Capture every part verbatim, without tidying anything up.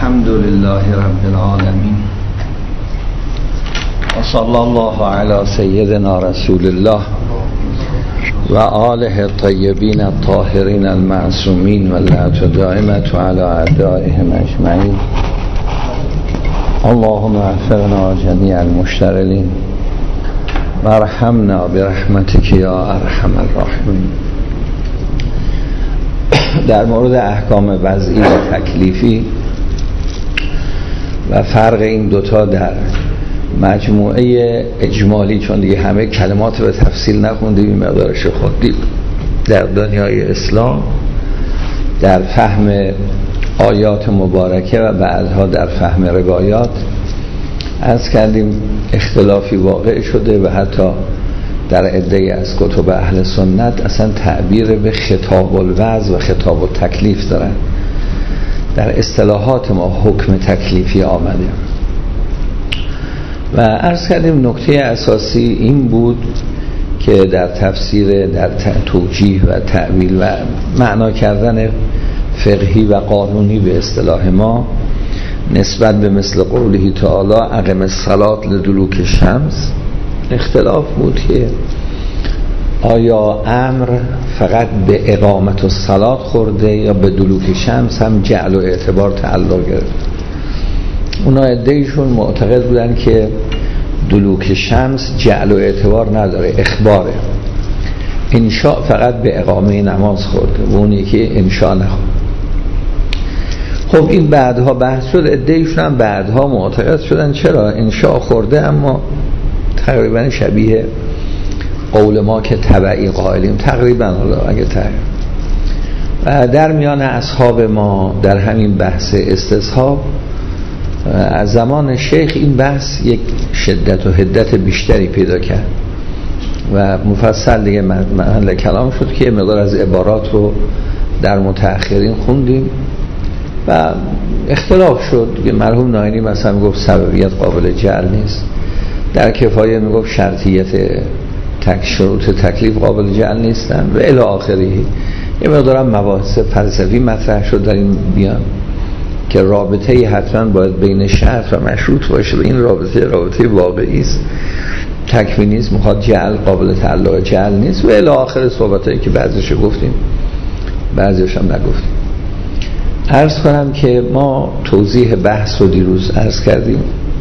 الحمد لله رب العالمين وصلى الله على سيدنا رسول الله و آله الطیبین الطاهرین المعصومین و لعنت دائمة على اعدائهم اجمعین. اللهم اغفرنا جمیع المشتغلین و ارحمنا برحمتک یا ارحم الراحمین. در مورد احکام وضعی و تکلیفی و فرق این دوتا در مجموعه اجمالی، چون دیگه همه کلمات به تفصیل نخوندیم، این مقدارش خوندیم در دنیای اسلام در فهم آیات مبارکه و بعدها در فهم روایات عرض کردیم اختلافی واقع شده و حتی در عده‌ای از کتب اهل سنت اصلا تعبیر به خطاب الوضع و خطاب التکلیف دارن. در اصطلاحات ما حکم تکلیفی آمده و عرض کردیم نکته اساسی این بود که در تفسیر، در توجیه و تعویل و معنا کردن فقهی و قانونی به اصطلاح ما نسبت به مثل قوله تعالی اقم الصلاة لدلوک شمس اختلاف بود که آیا امر فقط به اقامت الصلاة خورده یا به دلوک شمس هم جعل و اعتبار تعلق گرفت. اونا عده‌ایشون معتقد بودن که دلوک شمس جعل و اعتبار نداره، اخباره، انشاء فقط به اقامه نماز خورده و اون یکی انشاء نخورد. خب این بعدها بحث شد، عده‌ایشون هم بعدها معتقد شدن چرا انشاء خورده، اما تقریبا شبیه قول ما که تبعی قائلیم، تقریبا اگه تقریبا. و در میان اصحاب ما در همین بحث استصحاب از زمان شیخ این بحث یک شدت و حدت بیشتری پیدا کرد و مفصل دیگه محل کلام شد که مقدار از عبارات رو در متأخرین خوندیم و اختلاف شد. مرحوم ناینی مثلا میگفت سببیت قابل جعل نیست، در کفایه میگفت شرطیت تک شروط تکلیف قابل جعل نیستن و الی آخری. یه مقدارم مباحث فلسفی مطرح شد در این بیان که رابطه حتما باید بین شرط و مشروط باشه و این رابطه رابطه واقعی است، تکوینی نیست، میخواد جعل قابل تعلق جعل نیست و الی آخر صحبتایی که بعضیش گفتیم بعضیش هم نگفتیم. عرض کنم که ما توضیح بحث رو دیروز عرض کردیم.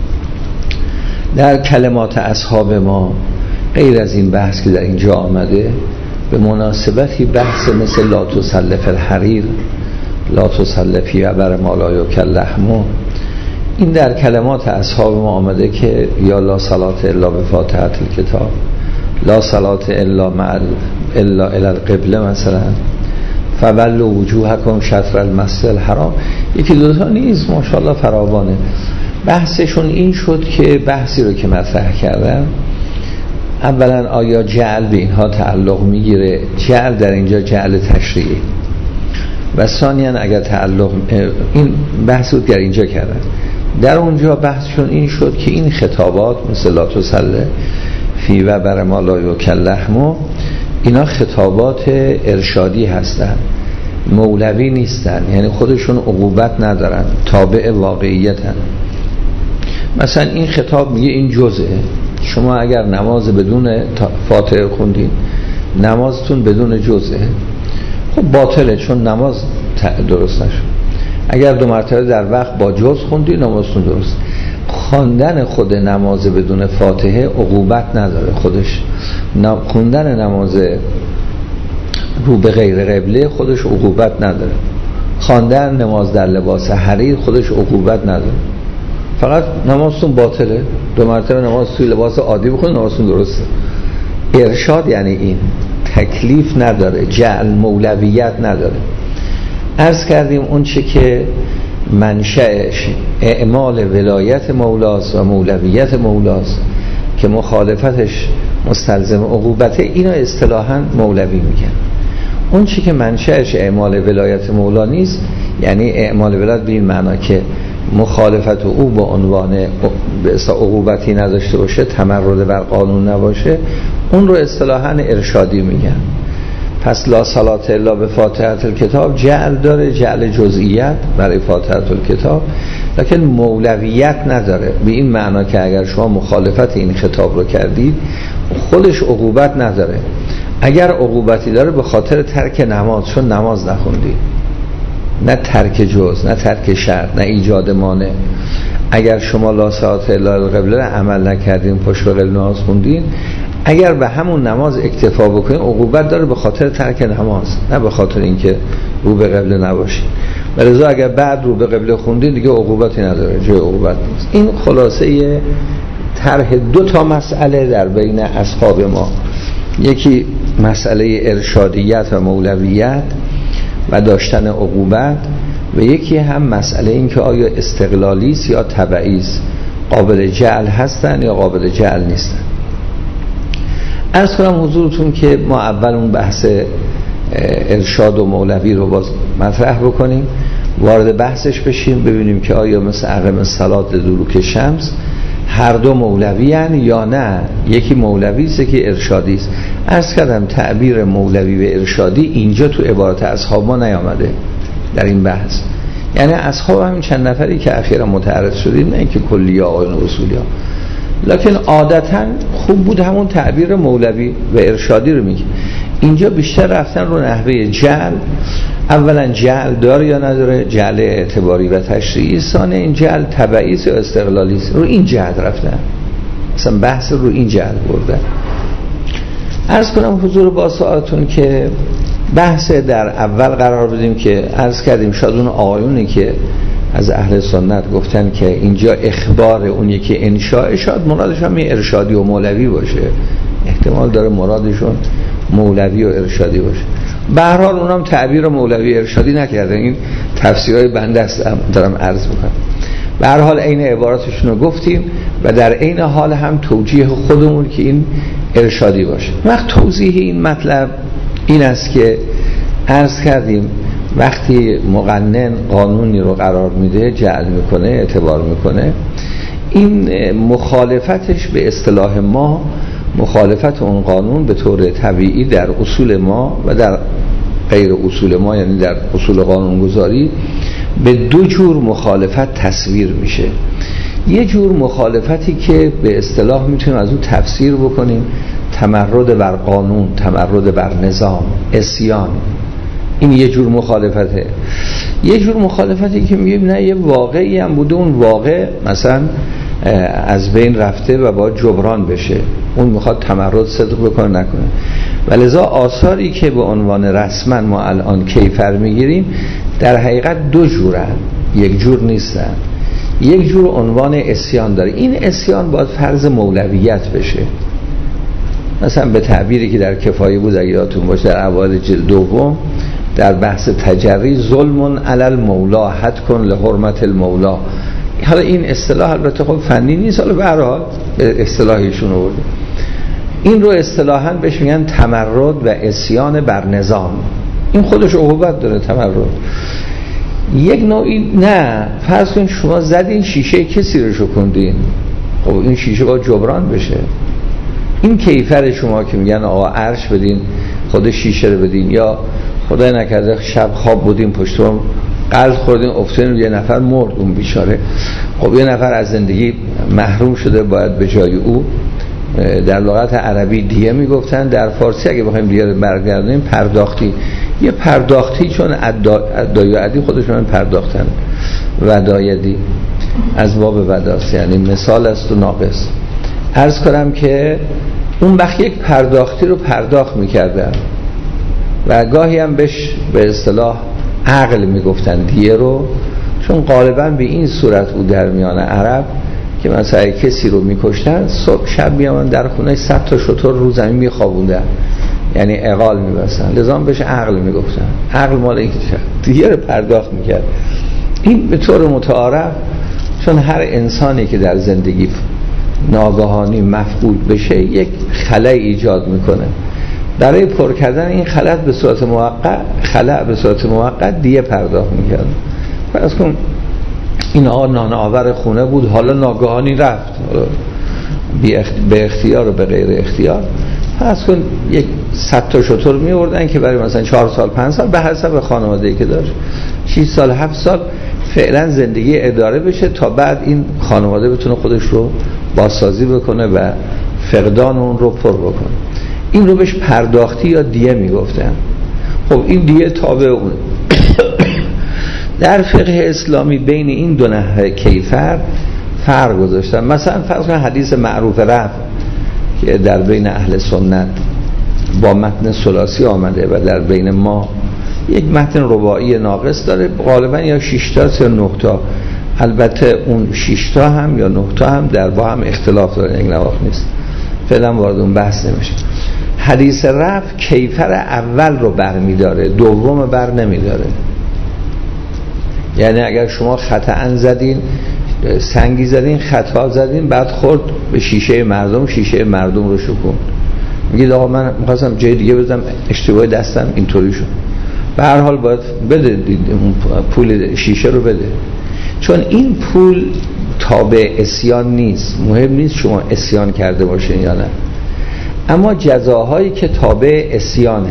در کلمات اصحاب ما غیر از این بحث که در اینجا آمده به مناسبتی بحث مثل لا تسلف الحریر، لا تسلفی عبر مالایو کلحمو، این در کلمات اصحاب ما آمده که یا لا صلات الا بفاتحه الکتاب، لا صلات الا مع الا الی القبله مثلا، فولوا وجوهکم شطر المسجد الحرام. یکی دوتا نیست، ماشاءالله فراوانه. بحثشون این شد که بحثی رو که مطرح کردن، اولا آیا جعل به اینها تعلق میگیره؟ جعل در اینجا جعل تشریعی و ثانیا اگر تعلق، این بحث رو در اینجا کردن. در اونجا بحثشون این شد که این خطابات مثل لا تسله فی و بر ما لا یوکل لحمو، اینا خطابات ارشادی هستن، مولوی نیستن، یعنی خودشون عقوبت ندارن، تابع واقعیتن. مثلا این خطاب میگه این جزءه، شما اگر نماز بدون فاتحه خوندین نمازتون بدون جزءه، خب باطله، چون نماز درست نشد. اگر دو مرتبه در وقت با جز خوندین نمازتون درست. خواندن خود نماز بدون فاتحه عقوبت نداره، خودش خوندن نماز رو به غیر قبله خودش عقوبت نداره، خواندن نماز در لباس حریر خودش عقوبت نداره، فقط نمازتون باطله. دو مرتبه نماز توی لباس عادی بخونید نمازتون درسته. ارشاد یعنی این، تکلیف نداره، جعل مولویت نداره. عرض کردیم اون چه که منشأش اعمال ولایت مولاست و مولویت مولاست که مخالفتش مستلزم عقوبته، اینو اصطلاحاً مولوی میگن. اون چه که منشأش اعمال ولایت مولا نیست، یعنی اعمال ولایت به این معنا که مخالفت او با عنوان به اصطلاح عقوبتی نداشته باشه، تمرد بر قانون نباشه، اون رو اصطلاحاً ارشادی میگن. پس لا صلات الا به فاتحه الکتاب جعل داره، جعل جزئیت برای فاتحه الکتاب، لکن مولویت نداره، به این معنا که اگر شما مخالفت این خطاب رو کردید خودش عقوبت نداره. اگر عقوبتی داره به خاطر ترک نماز، چون نماز نخوندید، نه ترک جز، نه ترک شرط، نه ایجاد مانع. اگر شما لا صلاه الا القبله عمل نکردین، پشت به قبله نماز خوندین، اگر به همون نماز اکتفا بکنین عقوبت داره به خاطر ترک نماز، نه به خاطر اینکه رو به قبله نباشین. ولذا اگر بعد رو به قبله خوندین دیگه عقوبتی نداره، جای عقوبت نیست. این خلاصه طرح دو تا مسئله در بین اصحاب ما، یکی مسئله ارشادیت و مولویت و داشتن عقوبت، و یکی هم مسئله این که آیا استقلالی است یا تبعی است، قابل جعل هستن یا قابل جعل نیستن. عرض کنم حضورتون که ما اول اون بحث ارشاد و مولوی رو باز مطرح بکنیم، وارد بحثش بشیم، ببینیم که آیا مثل اقم الصلاة لدلوک شمس هر دو مولوی هن یا نه، یکی مولوی است که ارشادی است. عرض کردم تعبیر مولوی و ارشادی اینجا تو عبارت اصحاب ما نیامده در این بحث، یعنی اصحاب همین چند نفری که اخیرا متعرض شدیم، نه اینکه کلیا آیون و اصولیا، لکن عادتا خوب بود همون تعبیر مولوی و ارشادی رو میگه. اینجا بیشتر رفتن رو نحوه جعل، اولا جعل داره یا نداره، جعل اعتباری و تشریعی، ثانیا این جعل تبعی است یا استقلالی است، رو این جهت رفتن، مثلا بحث رو این جهت بردن. عرض کنم حضور با ساعتون که بحث در اول قرار بدیم که عرض کردیم شاید اون آقایونی که از اهل سنت گفتن که اینجا اخبار اون یکی انشاء، شاید مرادشون می ارشادی و مولوی باشه، احتمال داره مرادشون مولوی و ارشادی باشه. به هر حال اونام تعبیر مولوی ارشادی نکردن، این تفسیرهای بنده است دارم عرض میکنم. به هر حال عین عباراتشون رو گفتیم و در عین حال هم توجیه خودمون که این ارشادی باشه. وقت توضیح این مطلب این است که عرض کردیم وقتی مقنن قانونی رو قرار میده، جعل میکنه، اعتبار میکنه، این مخالفتش به اصطلاح ما، مخالفت اون قانون به طور طبیعی در اصول ما و در غیر اصول ما، یعنی در اصول قانونگذاری، به دو جور مخالفت تصویر میشه. یه جور مخالفتی که به اصطلاح میتونیم از اون تفسیر بکنیم تمرد بر قانون، تمرد بر نظام، عصیان. این یه جور مخالفته. یه جور مخالفتی که میگیم نه یه واقعی هم بوده، اون واقع مثلا از بین رفته و باید جبران بشه، اون میخواد تمرد صدق بکنه نکنه. ولذا آثاری که به عنوان رسما ما الان کیفر میگیریم در حقیقت دو جورن، یک جور نیستن. یک جور عنوان عصیان داره، این عصیان باید فرض مولویت بشه. مثلا به تعبیری که در کفایه بود اگه یادتون باشه در اوایل جلد دوم در بحث تجری، ظلم علی المولا حد کن لحرمت المولا. حالا این اصطلاح البته خب فنی نیست، حالا به هر حال اصطلاحیشون آورده. این رو اصطلاحاً بهش میگن تمرد و عصیان بر نظام. این خودش عقوبت داره تمرد. یک نوعی نه، فرض کن شما زدین شیشه کسی رو شکوندین، خب این شیشه باید جبران بشه. این کیفر شما که میگن آقا عرش بدین خود شیشه رو بدین، یا خدای نکرده شب خواب بودین پشتم قلب خوردین افتادین یه نفر مرد، اون بیچاره، خب یه نفر از زندگی محروم شده، باید به جای او در لغت عربی دیه میگفتن، در فارسی اگه بخوایم دیه رو برگردونیم پرداختی. یه پرداختی، چون ادای و عدی خودشون پرداختن، ودایدی از باب وداست، یعنی مثال است و ناقص. عرض کنم که اون وقت یک پرداختی رو پرداخت میکردن و گاهی هم بهش به اصطلاح عقل میگفتن دیه رو، چون غالبا به این صورت بود در میان عرب که مثلا کسی رو میکشتن، صبح شب میامن در خونه صد تا شتر رو زمین میخوابوندن، یعنی عقال میبستن، لذا بهش عقل میگفتن. عقل مال این دیه رو پرداخت میکرد. این به طور متعارف، چون هر انسانی که در زندگی ناگهانی مفقود بشه یک خلأ ایجاد میکنه، برای پر کردن این خلأ به صورت موقت خلأ به صورت موقت دیه پرداخت میکرد. فرض کن این آقا نان آور خونه بود، حالا ناگهانی رفت به اختیار و به غیر اختیار. فرض کن یک صد تا شتر میوردن که برای مثلا چهار سال پنج سال به حسب خانواده‌ای که داشت، شش سال هفت سال فعلا زندگی اداره بشه تا بعد این خانواده بتونه خودش رو بازسازی بکنه و فقدان اون رو پر بکنه. این رو بهش پرداختی یا دیه میگفتن. خب این دیه تابع اون. در فقه اسلامی بین این دو نحوه کیفر فرق گذاشتن. مثلا فرض کنید حدیث معروف رفع که در بین اهل سنت با متن ثلاثی آمده و در بین ما یک متن رباعی ناقص داره، غالبا یا شش تا یا نه تا. البته اون شش تا هم یا نه تا هم در با هم اختلاف داره، یک نواخت نیست، فعلا وارد اون بحث نمیشه. حدیث رفع کیفر اول رو برمیداره، دوم بر نمیداره. یعنی اگر شما خطأ زدین، سنگی زدین، خطا زدین، بعد خورد به شیشه مردم، شیشه مردم رو شکون، میگید آقا من می‌خواستم جای دیگه بزنم، اشتباه دستم اینطوری شد. به هر حال باید بده پول شیشه رو بده، چون این پول تابع اسیان نیست. مهم نیست شما اسیان کرده باشین یا نه، اما جزاهایی که تابع اسیانه،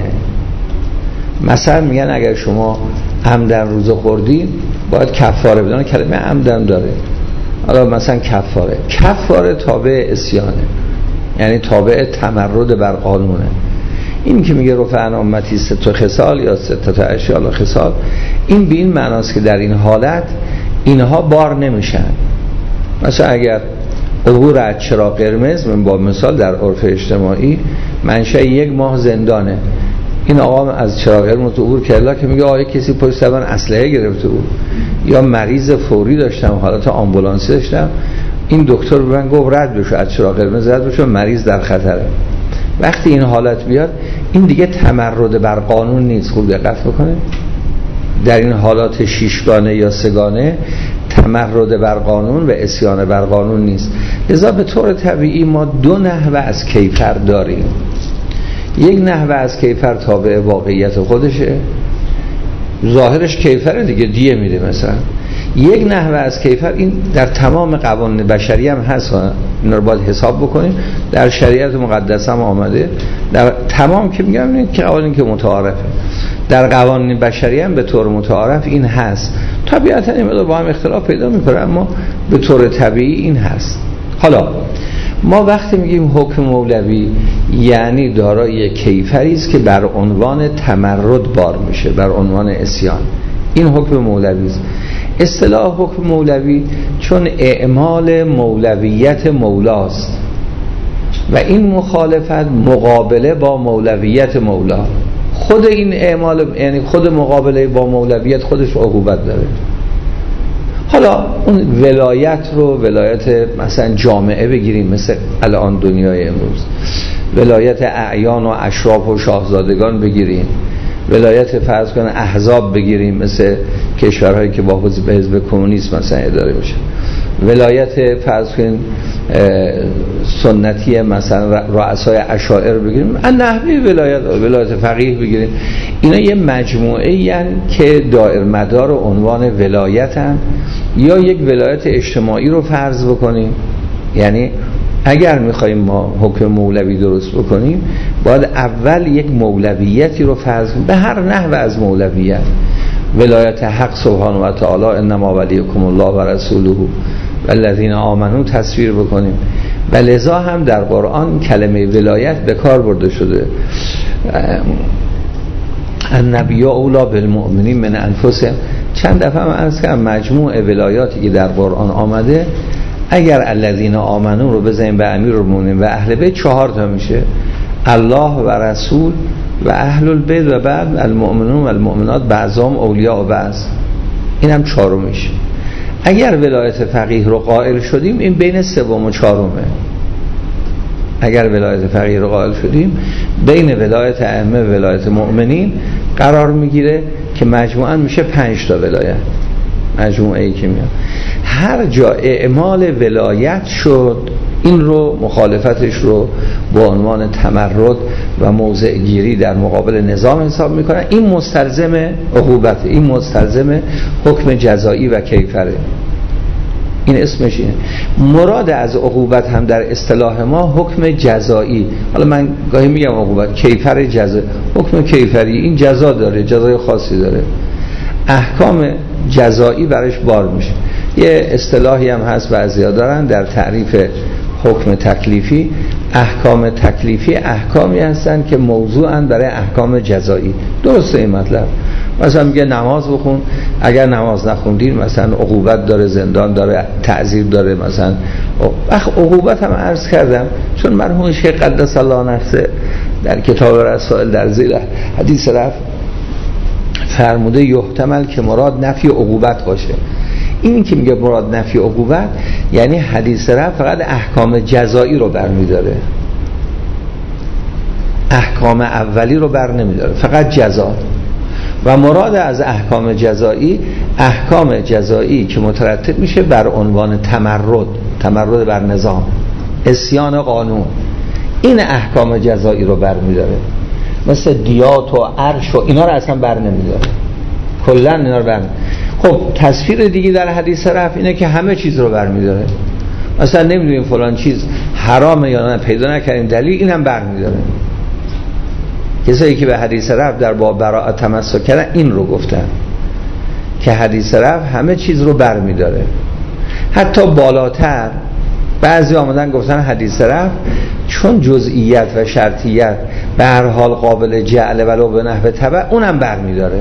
مثلا میگن اگر شما عمدن روزه خوردین باید کفاره بدن. کلمه عمدن داره، حالا مثلا کفاره کفاره تابع اسیانه، یعنی تابع تمرد بر قانونه. این که میگه رفعنا امتی ست خصال یا ست اشیاء خصال، این به این معناست که در این حالت اینها بار نمیشن. مثلا اگر عبور از چراغ قرمز، من با مثال در عرف اجتماعی منشأ یک ماه زندانه، این آقا از چراغ قرمز عبور کرد که میگه آقا کسی پشت سر من اسلحه گرفته بود یا مریض فوری داشتم، حالت آمبولانسی داشتم، این دکتر به من گفت رد بشو، از چراغ قرمز رد بشو، مریض در خطره. وقتی این حالت بیاد این دیگه تمرد بر قانون نیست. خوب دقت بکنه، در این حالات شیشگانه یا سگانه تمرد بر قانون و عصیان بر قانون نیست. لذا به طور طبیعی ما دو نحوه از کیفر داریم. یک نحوه از کیفر تابع واقعیت خودشه، ظاهرش کیفر دیگه، دیه میده مثلا. یک نحوه از کیفر، این در تمام قوانین بشری هم هست، این رو باید حساب بکنیم، در شریعت مقدس هم آمده، در تمام که میگم این که قوانین که متعارفه، در قوانین بشری هم به طور متعارف این هست. طبیعتا این مقدار با هم اختلاف پیدا میکنه، اما به طور طبیعی این هست. حالا ما وقتی میگیم حکم مولوی یعنی دارای کیفری است که بر عنوان تمرد بار میشه، بر عنوان عصیان. این حکم مولوی است. اصطلاح حکم مولوی چون اعمال مولویت مولاست و این مخالفت مقابله با مولویت مولا. خود این اعمال یعنی خود مقابله با مولویت خودش عقوبت داره. حالا اون ولایت رو ولایت مثلا جامعه بگیریم، مثل الان دنیای امروز ولایت اعیان و اشراف و شاهزادگان بگیریم، ولایت فرض کنه احزاب بگیریم مثل کشورهایی که با حزب کمونیسم مثلا اداره میشه، ولایت فرض کنیم سنتی مثلا رؤسای اشاعره بگیریم، نحوی ولایت ولایت فقیه بگیریم. اینا یه مجموعه یعنی که دائر مدار عنوان ولایتن، یا یک ولایت اجتماعی رو فرض بکنیم. یعنی اگر میخواییم ما حکم مولوی درست بکنیم باید اول یک مولویتی رو فرض کنیم، به هر نحو از مولویت، ولایت حق سبحانه و تعالی انما ولیکم الله و رسوله والذین آمنوا تصویر بکنیم. و لذا هم در قرآن کلمه ولایت به کار برده شده، النبی اولی بالمؤمنین من انفسهم. چند دفعه من عرض کردم مجموع ولایاتی که در قرآن آمده اگر الذین آمنوا رو بزنیم به امیرالمومنین و اهل بیت چهار تا میشه، الله و رسول و اهل البیت و بعد المؤمنون و المؤمنات بعضهم اولیاء و بعض، این هم چهارم میشه. اگر ولایت فقیه رو قائل شدیم این بین سوم و چهارمه. اگر ولایت فقیه رو قائل شدیم بین ولایت ائمه و ولایت مؤمنین قرار میگیره که مجموعاً میشه پنج تا ولایت. مجموعه ای که میاد هر جا اعمال ولایت شد این رو مخالفتش رو با عنوان تمرد و موضع گیری در مقابل نظام حساب میکنن. این مستلزم عقوبت، این مستلزم حکم جزایی و کیفره. این اسمش اینه. مراد از عقوبت هم در اصطلاح ما حکم جزایی. حالا من گاهی میگم عقوبت، کیفر جزا، حکم کیفری، این جزا داره، جزای خاصی داره. احکام جزایی برش بار میشه. یه اصطلاحی هم هست بعضیا دارن در تعریف حکم تکلیفی، احکام تکلیفی احکامی هستن که موضوعن برای احکام جزایی. درسته این مطلب؟ مثلا میگه نماز بخون، اگر نماز نخوندین مثلا عقوبت داره، زندان داره، تعزیر داره. مثلا اخ عقوبت هم عرض کردم، چون مرحوم شیخ قدس الله نفسه در کتاب رسائل در زیر حدیث رفع فرموده یحتمل که مراد نفی عقوبت باشه. این که میگه مراد نفی عقوبت یعنی حدیث رفع فقط احکام جزایی رو برمی‌داره، احکام اولی رو بر نمی‌داره، فقط جزا. و مراد از احکام جزایی احکام جزایی که مترتب میشه بر عنوان تمرد، تمرد بر نظام، عصیان قانون، این احکام جزایی رو برمی‌داره. مثل دیات و عرش و اینا رو اصلا بر نمی‌داره، کلا اینا رو بر. خب تصویر دیگه در حدیث رفع اینه که همه چیز رو برمی‌داره. مثلا نمی‌دونیم فلان چیز حرامه یا نه، پیدا نکردیم دلیل، اینم برمی‌داره. کسایی که به حدیث رفع در باب براءت تمسک کردن این رو گفتن که حدیث رفع همه چیز رو برمی‌داره. حتی بالاتر بعضی آمدن گفتن حدیث رفع چون جزئیات و شرطیت به هر حال قابل جعل ولو به نحو تبع، اونم برمی‌داره.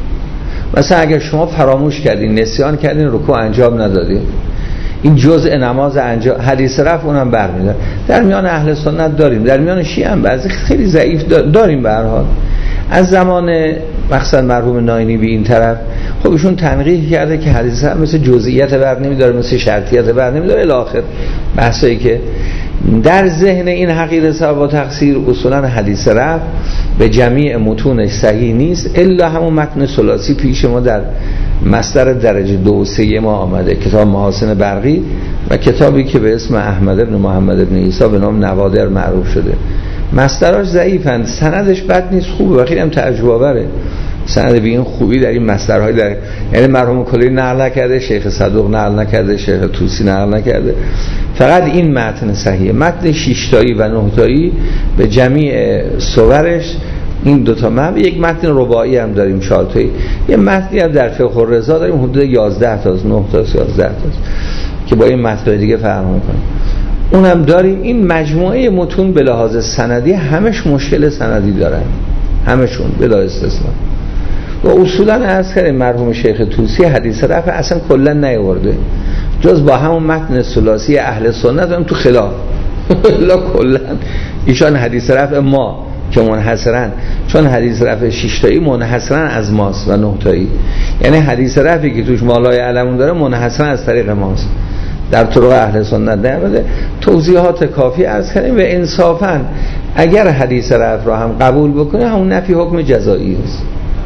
مثلا اگر شما فراموش کردین، نسیان کردین، رکوع انجام ندادین، این جزء نماز انجام، حدیث رفع اونم برمی‌داره. در میان اهل سنت داریم، در میان شیعه هم بعضی خیلی ضعیف داریم. به هر حال از زمان مخصوصا مرحوم ناینی به این طرف خب ایشون تنقیح کرده که حدیث رفع مثل جزئیات بر نمی‌داره، مثل شرطیات بر نمی‌داره الی آخر بحثایی که در ذهن این حقیقت ثواب و تقصیر. اصولا حدیث رفع به جمیع متونش صحیح نیست الا همون متن ثلاثی پیش ما در مصدر درجه دو و سه ما آمده، کتاب محاسن برقی و کتابی که به اسم احمد ابن محمد ابن عیسی به نام نوادر معروف شده. مصدراش ضعیفند، سندش بد نیست، خوبه و خیلی هم تعجب آوره. سند به این خوبی در این مصدرهای در، یعنی مرحوم کلی نقل نکرده، شیخ صدوق نقل نکرده، شیخ طوسی نقل نکرده، فقط این متن صحیحه. متن شش تایی و نه تایی به جمیع صورش این دوتا متن، یک متن رباعی هم داریم چهار تایی، یه متنی هم در فقه الرضا داریم حدود یازده تا نه تا یازده تا که با این متن دیگه فرق میکنه، اونم داریم. این مجموعه متون به لحاظ سندی همش مشکل سندی دارن، همشون بلا استثنا. و اصولا عرض کردیم مرحوم شیخ طوسی حدیث رفع اصلا کلا نیاورده، جز با همون متن ثلاثی اهل سنت هم تو خلاف لا کلا ایشان حدیث رفع ما که منحصرا، چون حدیث رفع شش تایی منحصرا از ماست و نه تایی، یعنی حدیث رفعی که توش مالای علمون داره منحصرا از طریق ماست، در طرق اهل سنت نیامده. توضیحات کافی عرض کردیم. و انصافا اگر حدیث رفع را هم قبول بکنه همون نفی حکم جزایی است.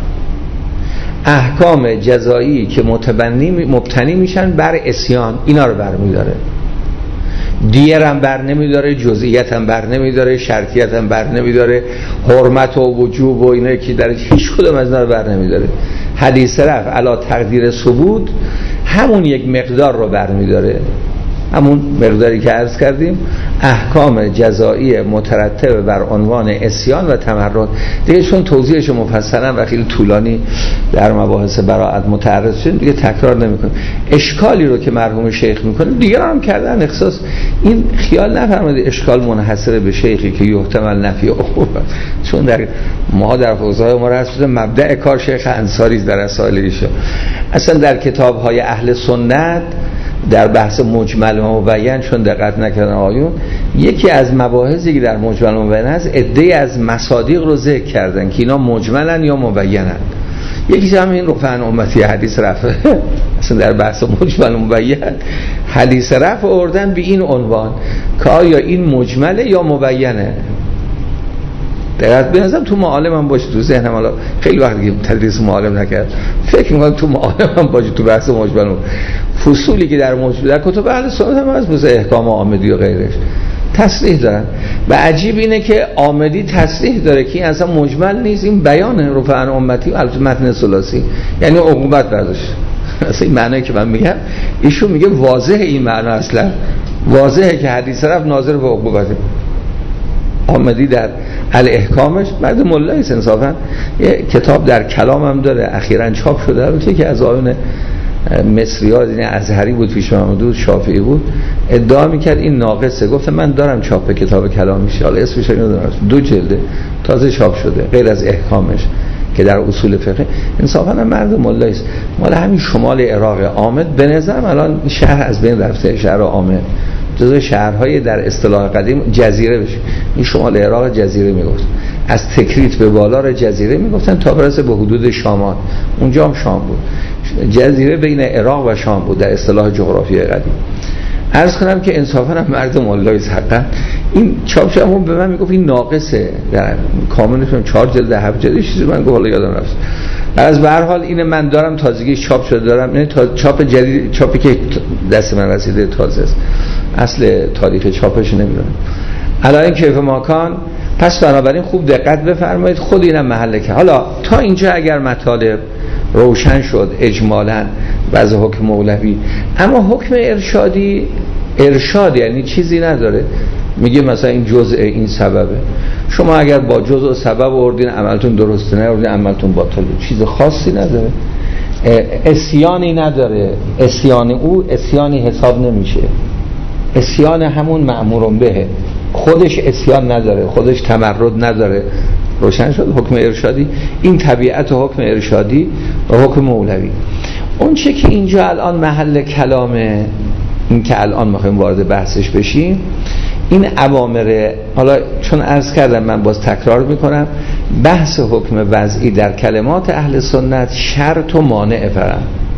احکام جزایی که متبنی مبتنی میشن بر عصیان اینا رو برمی‌داره، دیر هم بر نمی‌داره، جزئیات هم بر نمی‌داره، شرطیات هم بر نمی‌داره، حرمت و وجوب و اینا که در هیچ کدوم از اینا رو بر نمی‌داره. حدیث رفع علی تقدیر ثبوت همون یک مقدار رو برمی‌داره، همون مقداری که عرض کردیم، احکام جزایی مترتب بر عنوان عصیان و تمرد. دیگه چون توضیحش مفصلا و خیلی طولانی در مباحث براءت متعرض شدیم دیگه تکرار نمی‌کنم. اشکالی رو که مرحوم شیخ می‌کنه دیگه هم کردن اختصاص، این خیال نفرمایید اشکال منحصر به شیخی که یحتمل نفی عقوبت، چون در ما در حوزه ما رسول مبدأ کار شیخ انصاری در رسائل ایشون. اصلا در کتاب‌های اهل سنت در بحث مجمل و مبین چون دقت نکردن آیون، یکی از مباحثی که در مجمل و مبین هست عده‌ای از مصادیق رو ذکر کردن که اینا مجملن یا مبینن. یکی هم این رفع امتی حدیث رفع اصلا در بحث مجمل و مبین حدیث رفع آوردن به این عنوان که آیا این مجمله یا مبینه. دقیقاً به نظرم تو معالم هم باشه، تو ذهنم حالا خیلی وقت دیگه تدریس معالم نکرد، فکر می‌کنم تو معالم هم باشه، تو بحث مجمل فصولی که در مجمل در کتب اهل سنت هم هست، مثل احکام عامدی و غیرش تصریح دارن. و عجیب اینه که عامدی تصریح داره که این اصلا مجمل نیست، این بیان رفع عن امتی و البته متن ثلاثی یعنی عقوبت برداشت. اصلا این معنی که من میگم ایشون میگه واضح، این معنی اصلا واضحه که حدیث رفع ناظر به عقوبته. عامدی در الاحکامش بعد مولاییست انصافا، یه کتاب در کلام هم داره اخیراً چاپ شده، البته که از آیون مصری ها دین ازهری بود، پیش محمود شافعی بود، ادعا میکرد این ناقصه. گفتم من دارم چاپ کتاب کلامی، حالا اسمش نمیدونم، دو جلده تازه چاپ شده غیر از احکامش که در اصول فقه. انصافا مرد ملایی است، مال همین شمال عراق. عامد به نظرم الان شهر از بین رفته، شهر عامد جزو شهرهای در اصطلاح قدیم جزیره بشه. این شمال عراق جزیره میگفت، از تکریت به بالا را جزیره میگفتن تا برسه به حدود شامات، اونجا هم شام بود. جزیره بین عراق و شام بود در اصطلاح جغرافی قدیم. عرض کنم که انصافا هم مرد مولای حقا. این چاپ شدم به من میگفت این ناقصه، در کاملشون چهار جلد هفت جلد چیزی من گفت حالا یادم رفت. از به هر حال این من دارم، تازگی چاپ شده دارم، یعنی تا چاپ جدید، چاپی که دست من رسیده تازه است، اصل تاریخ چاپش نمیدونم. الان کیف ماکان. پس بنابراین خوب دقت بفرمایید، خود اینم محله که حالا تا اینجا اگر مطالب روشن شد اجمالاً بعض حکم مولوی، اما حکم ارشادی، ارشاد یعنی چیزی نداره، میگه مثلا این جزء این سببه، شما اگر با جزء و سبب آوردین عملتون درسته، نه آوردین عملتون باطله، چیز خاصی نداره، اسیانی نداره. اسیان او اسیانی حساب نمیشه، اسیان همون مأمورون بهه، خودش اسیان نداره، خودش تمرد نداره. روشن شد حکم ارشادی، این طبیعت حکم ارشادی و حکم مولوی. اون چه که اینجا الان محل کلامه، این که الان میخوایم وارد بحثش بشیم، این اوامر. حالا چون عرض کردم من باز تکرار میکنم، بحث حکم وضعی در کلمات اهل سنت شرط و مانع فقط.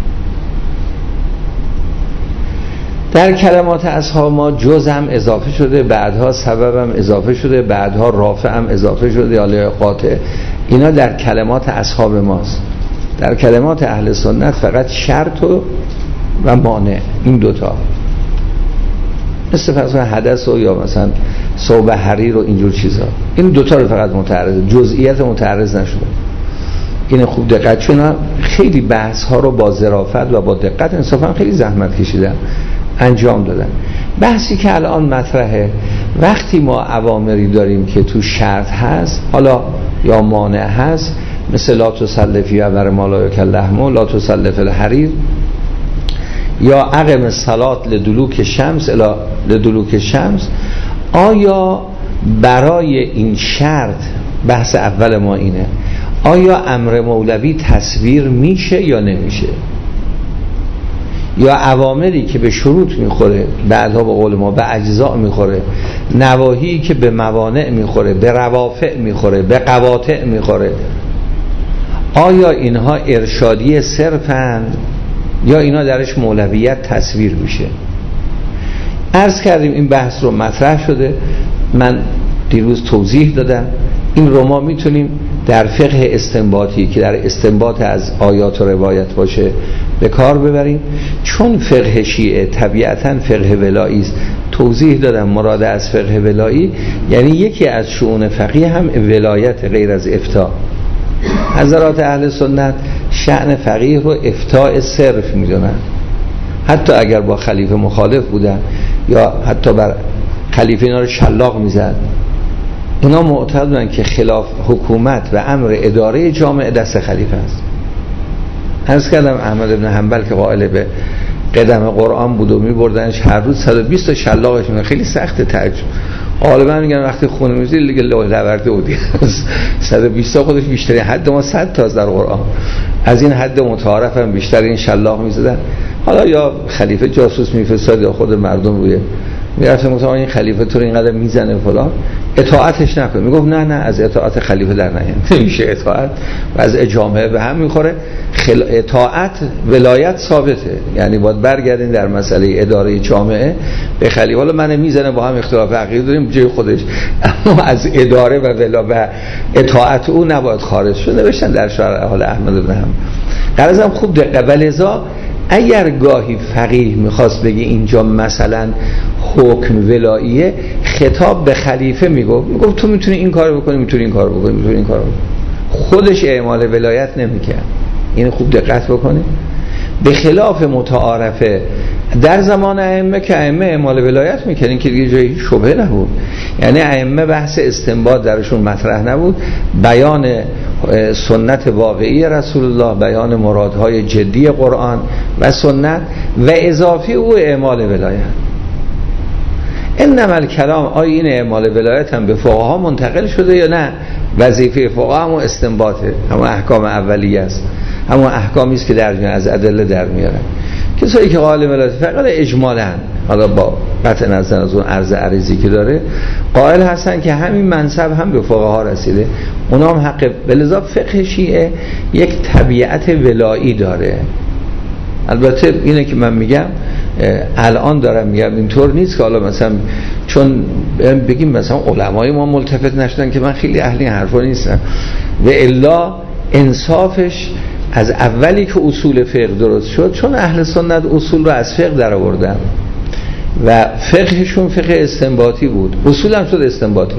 در کلمات اصحاب ما جز هم اضافه شده، بعدها سبب هم اضافه شده، بعدها رافع هم اضافه شده، یا قاطع. اینا در کلمات اصحاب ماست. در کلمات اهل سنت فقط شرط و, و مانع، این دوتا، مثل مثلا حدث و یا مثلا صوب حریر و اینجور چیزا، این دوتا رو فقط متعرض، جزئیات متعرض نشده. این خوب دقت چون خیلی بحث ها رو با ظرافت و با دقت انصافا خیلی زحمت کشیدم انجام دادن. بحثی که الان مطرحه، وقتی ما اوامری داریم که تو شرط هست حالا یا مانع هست، مثل لا تسلفی ابر مالایک اللحم، لا تسلف الحریر، یا اقم الصلات لدلوک شمس الی لدلوک شمس، آیا برای این شرط، بحث اول ما اینه، آیا امر مولوی تصویر میشه یا نمیشه؟ یا اوامری که به شروط میخوره، بعدها به قول ما به اجزاء میخوره، نواهی که به موانع میخوره، به روافع میخوره، به قواطع میخوره، آیا اینها ارشادی صرفند یا اینا درش مولویت تصویر میشه؟ عرض کردیم این بحث رو مطرح شده، من دیروز توضیح دادم. این رو ما میتونیم در فقه استنباطی که در استنباط از آیات و روایت باشه به کار ببریم، چون فقه شیعه طبیعتاً فقه ولایی است. توضیح دادم مراد از فقه ولایی یعنی یکی از شؤون فقیه هم ولایت غیر از افتاء. حضرات اهل سنت شأن فقیه رو افتاء صرف میدونن، حتی اگر با خلیفه مخالف بودن یا حتی بر خلیفه اینا رو شلاق میزد، اینا معتقد بودن که خلاف حکومت و امر اداره جامعه دست خلیفه است. عرض کردم احمد بن حنبل که قائل به قدم قرآن بود و میبردنش هر روز صد و بیست تا شلاقش میدن، خیلی سخت تعجب. غالبا میگن وقتی خونه میزید دیگه لوح لورده بودی. صد و بیست تا خودش بیشتری، حد ما صد تا در قرآن، از این حد متعارف هم بیشتر این شلاق میزدن. حالا یا خلیفه جاسوس میفرستاد یا خود مردم روی میرفتن مثلا این خلیفه تو رو اینقدر میزنه فلان، اطاعتش نکن. میگفت نه نه از اطاعت خلیفه در نیام، نمیشه اطاعت و از جامعه به هم میخوره. خل... اطاعت ولایت ثابته، یعنی باید برگردین در مسئله اداره جامعه به خلیفه. حالا من میزنه با هم اختلاف عقیده داریم جای خودش، اما از اداره و ولا و اطاعت او نباید خارج شد. نوشتن در شرح حال احمد بن حنبل. غرضم خوب دقت، ولذا اگر گاهی فقیه میخواست بگه اینجا مثلا حکم ولاییه، خطاب به خلیفه میگفت میگفت تو میتونی این کارو بکنی، میتونی این کارو بکنی، میتونی این کارو بکنی. خودش اعمال ولایت نمیکرد. این خوب دقت بکنید. به خلاف متعارفه در زمان ائمه که ائمه اعمال ولایت میکردن که دیگه جایی شبهه نبود، یعنی ائمه بحث استنباط درشون مطرح نبود، بیان سنت واقعی رسول الله، بیان مرادهای جدی قرآن و سنت و اضافی او اعمال ولایت. انما الکلام، آیا این اعمال ولایت هم به فقها منتقل شده یا نه؟ وظیفه فقها همون استنباطه، همون احکام اولیه است، همون احکامی است که در میان از ادله در میارن. کسایی که قائل ولایت فقط اجمالاً، حالا با قطع نظر از اون عرض عریضی که داره، قائل هستن که همین منصب هم به فقها رسیده، اونا هم حق. بلذا فقه شیعه یک طبیعت ولایی داره. البته اینه که من میگم الان دارم میگم اینطور نیست که حالا مثلا چون بگیم مثلا علمای ما ملتفت نشدن، که من خیلی اهل این حرفا نیستم، و الا انصافش از اولی که اصول فقه درست شد، چون اهل سنت اصول رو از فقه در آوردن و فقهشون فقه استنباطی بود، اصول هم شد استنباطی.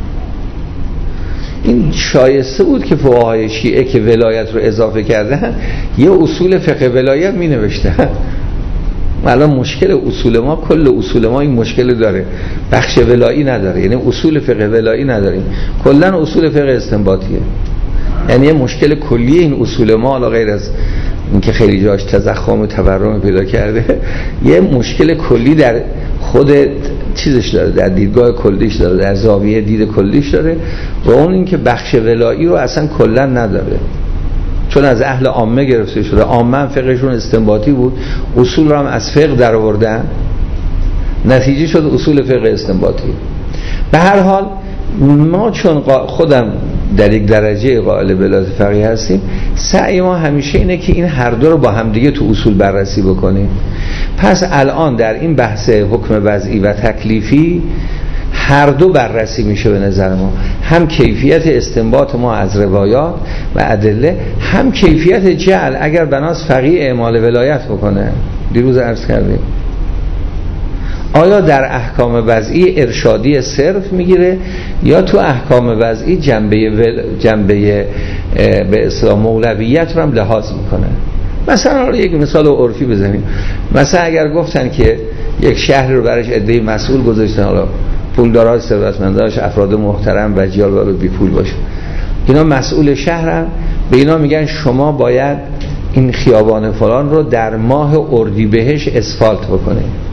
این شایسته بود که فقهای شیعه که ولایت رو اضافه کردن یه اصول فقه ولایت می نوشتن. الان مشکل اصول ما، کل اصول ما این مشکل داره، بخش ولایی نداره، یعنی اصول فقه ولایی نداریم، کلا اصول فقه استنباطیه. یعنی یه مشکل کلی این اصول ما، علاوه غیر از اینکه خیلی جاش تضخم و تورم پیدا کرده، یه مشکل کلی در خود چیزش داره، در دیدگاه کلیش داره، در زاویه دید کلیش داره، و اون این که بخش ولایی رو اصلا کلا نداره، چون از اهل عامه گرفته شده. عامه فقهشون استنباطی بود، اصول رو هم از فقه در آوردن، نتیجه شد اصول فقه استنباطی. به هر حال ما چون خودم در یک درجه قائل ولایت فقیه هستیم، سعی ما همیشه اینه که این هر دو رو با همدیگه تو اصول بررسی بکنیم. پس الان در این بحث حکم وضعی و تکلیفی هر دو بررسی میشه به نظر ما، هم کیفیت استنباط ما از روایات و ادله، هم کیفیت جعل اگر بناس فقیه اعمال ولایت بکنه. دیروز عرض کردیم آیا در احکام وضعی ارشادی صرف میگیره یا تو احکام وضعی جنبه ول... جنبه به اصطلاح مولویت رو هم لحاظ میکنه. مثلا یک مثال عرفی بزنیم، مثلا اگر گفتن که یک شهر رو برایش عده‌ای مسئول گذاشتن، حالا پولدارا، ثروتمنداش، افراد محترم و جیال و بی پول باشه، اینا مسئول شهرن، به اینا میگن شما باید این خیابان فلان رو در ماه اردیبهشت اسفالت بکنید.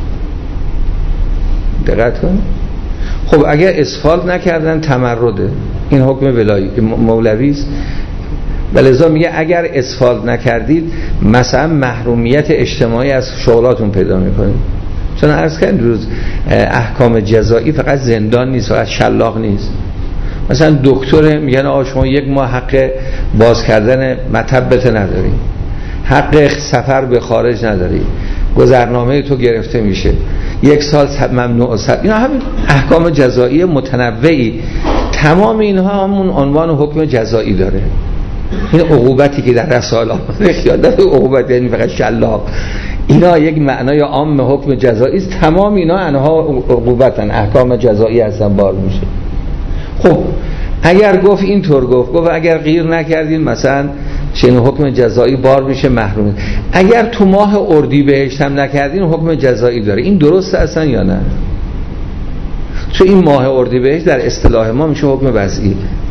دقت کن. خب اگر اسفالت نکردن تمرده، این حکم ولایی مولوی است. ولذا میگه اگر اسفالت نکردید مثلا محرومیت اجتماعی از شغلاتون پیدا میکنید. چون عرض کردم روز احکام جزایی فقط زندان نیست، فقط شلاق نیست. مثلا دکتر میگن آقا شما یک ماه حق باز کردن مطبت نداری، حق سفر به خارج نداری، گذرنامه تو گرفته میشه، یک سال ممنوع سفر. اینا همین احکام جزایی متنوعی، تمام اینها همون عنوان حکم جزایی داره. این عقوبتی که در رسائل آمده خیالت عقوبت یعنی فقط شلاق، اینا یک معنای عام حکم جزایی است. تمام اینا انها عقوبتن، احکام جزایی هستن، بار میشه. خب اگر گفت اینطور گفت گفت اگر غیر نکردین مثلا چنین حکم جزایی بار میشه، محروم. اگر تو ماه اردیبهشت هم نکردین حکم جزایی داره. این درسته اصلا یا نه؟ چون این ماه اردیبهشت در اصطلاح ما میشه حکم وضعی،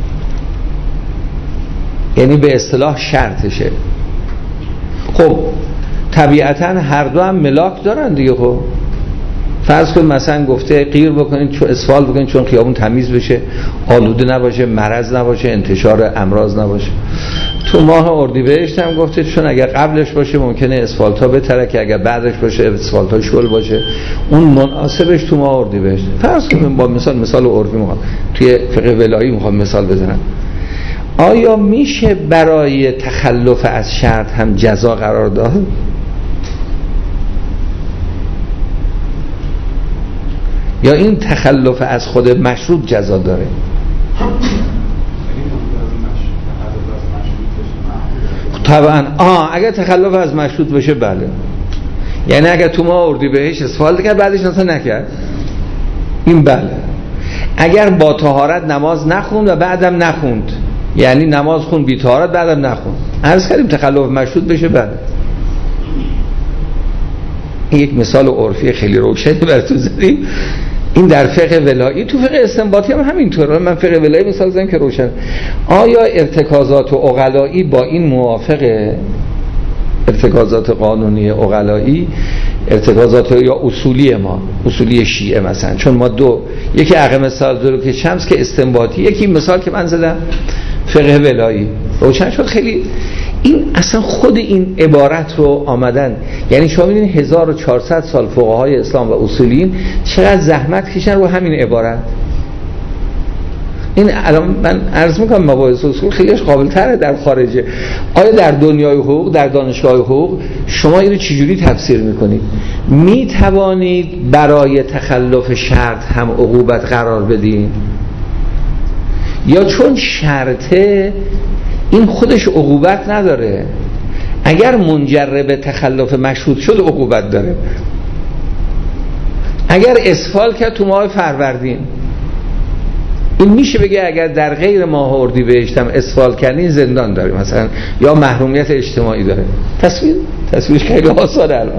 یعنی به اصطلاح شرطشه. خب طبیعتا هر دو هم ملاک دارن دیگه. خب فرض کن مثلا گفته غیر بکنید، چون اسفال بکنید چون خیابون تمیز بشه، آلوده نباشه، مرض نباشه، انتشار امراض نباشه. تو ماه اردیبهشت هم گفته چون اگر قبلش باشه ممکنه اسفالتا بترکه، اگر بعدش باشه اسفالتا شل باشه، اون مناسبش تو ماه اردیبهشت. فرض کنیم با مثال مثال عرفی میخوام توی فقه ولایی میخوام مثال بزنم، آیا میشه برای تخلف از شرط هم جزا قرار داد؟ یا این تخلف از خود مشروط جزا داره؟ طبعا آه اگر تخلف از مشروط بشه بله، یعنی اگر تو ما اردیبهشت اسفالت کرد بعدش اصلا نکرد، این بله. اگر با طهارت نماز نخوند و بعدم نخوند، یعنی نماز خون بی طهارت بعدم نخوند، عرض کردیم تخلف مشروط بشه بله. این یک مثال عرفی خیلی روشنی براتون زدیم. این در فقه ولایی. تو فقه استنباطی هم همینطوره. من فقه ولایی مثال زدم که روشن. آیا ارتکازات عقلایی با این موافقه؟ ارتکازات قانونی عقلایی، ارتکازات یا اصولی ما، اصولی شیعه مثلا، چون ما دو، یکی عقل مثال دو که شمس که استنباطی، یکی مثال که من زدم فقه ولایی. روشن شد خیلی. این اصلا خود این عبارت رو آمدن، یعنی شما می‌بینید هزار و چهارصد سال فقهای اسلام و اصولیین چقدر زحمت کشن رو همین عبارت. این الان من عرض میکنم مباحث اصول خیلیش قابل تره در خارجه. آیا در دنیای حقوق، در دانشگاه حقوق شما اینو چجوری تفسیر میکنید؟ میتوانید برای تخلف شرط هم عقوبت قرار بدین، یا چون شرطه این خودش عقوبت نداره، اگر منجر به تخلف مشروط شد عقوبت داره؟ اگر اسفال کرد تو ماه فروردین، این میشه بگه اگر در غیر ماه اردیبهشت هم اسفال کردین زندان داره مثلا، یا محرومیت اجتماعی داره. تصویر تصویرش خیلی آسانه. الان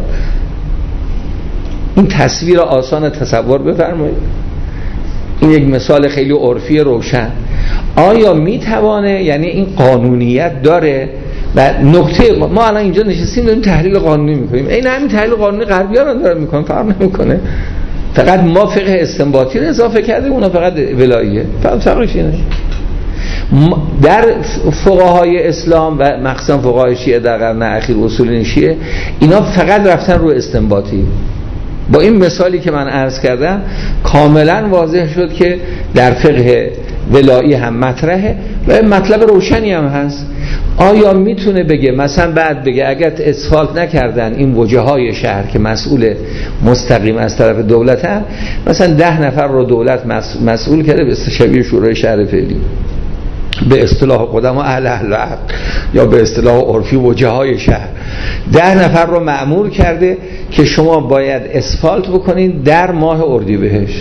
این تصویر آسان تصور بفرمایید. این یک مثال خیلی عرفی روشن. آیا میتوانه، یعنی این قانونیت داره؟ و نکته ما الان اینجا نشستیم داریم تحلیل قانونی میکنیم، این همین تحلیل قانونی غربی‌ها رو دارن میکنن، فرق نمیکنه. فقط ما فقه استنباطی رو اضافه کرده، اونا فقط ولاییه. فقط فرقش اینه. در فقهای اسلام و مخصوصا فقهای شیعه در قرن اخیر، اصولین شیعه، اینا فقط رفتن رو استنباطی. با این مثالی که من عرض کردم کاملا واضح شد که در فقه ولایی هم مطرحه و مطلب روشنی هم هست. آیا میتونه بگه مثلا بعد بگه اگر اسفالت نکردن این وجه های شهر که مسئول مستقیم از طرف دولت هم، مثلا ده نفر رو دولت مسئول کرده به شبیه شورای شهر فعلی، به اصطلاح قدما اهل اهل عقل، یا به اصطلاح عرفی وجه های شهر، ده نفر رو مأمور کرده که شما باید اسفالت بکنین در ماه اردیبهشت.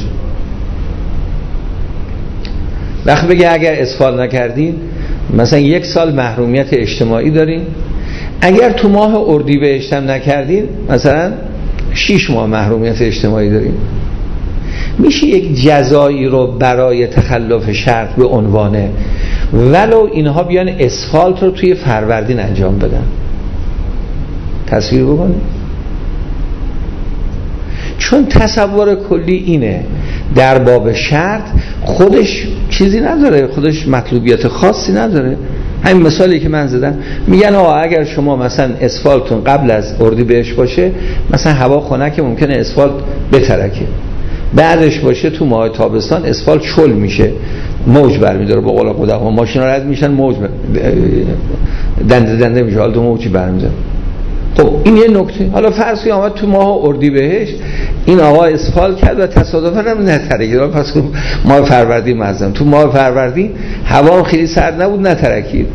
وقت بگه اگر اسفالت نکردین مثلا یک سال محرومیت اجتماعی دارین، اگر تو ماه اردیبهشت هم نکردین مثلا شش ماه محرومیت اجتماعی دارین. میشه یک جزایی رو برای تخلف شرط به عنوانه ولو اینها بیان اسفالت رو توی فروردین انجام بدن. تصویر بکنید. چون تصور کلی اینه در باب شرط خودش چیزی نداره، خودش مطلوبیت خاصی نداره. همین مثالی که من زدم، میگن آقا اگر شما مثلا اسفالتون قبل از اردیبهشت باشه، مثلا هوا خنک ممکنه اسفالت بترکه، بعدش باشه تو ماه تابستان اسفالت چل میشه، موج برمیداره، به قول قدما ماشینا رد میشن موج دنده دنده میشه، حالا دو موجی برمیداره. خب این یه نکته. حالا فرض کنید آمد تو ماه اردیبهشت این آقا اسفالت کرد و تصادفاً هم نترکید، پس ماه فروردین معظم تو ماه فروردین هوا خیلی سرد نبود نترکید.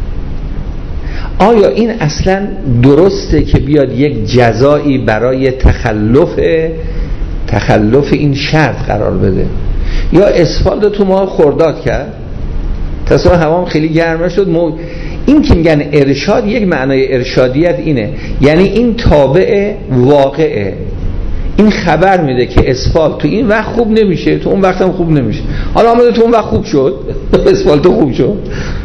آیا این اصلا درسته که بیاد یک جزایی برای تخلف تخلف این شرط قرار بده؟ یا اسفالت تو ماه خرداد کرد، تصادفاً هوا خیلی گرم شد موج. این که میگن ارشاد، یک معنای ارشادیت اینه، یعنی این تابع واقعه، این خبر میده که اسفالت تو این وقت خوب نمیشه، تو اون وقت هم خوب نمیشه. حالا آمده تو اون وقت خوب شد، اسفالت خوب شد،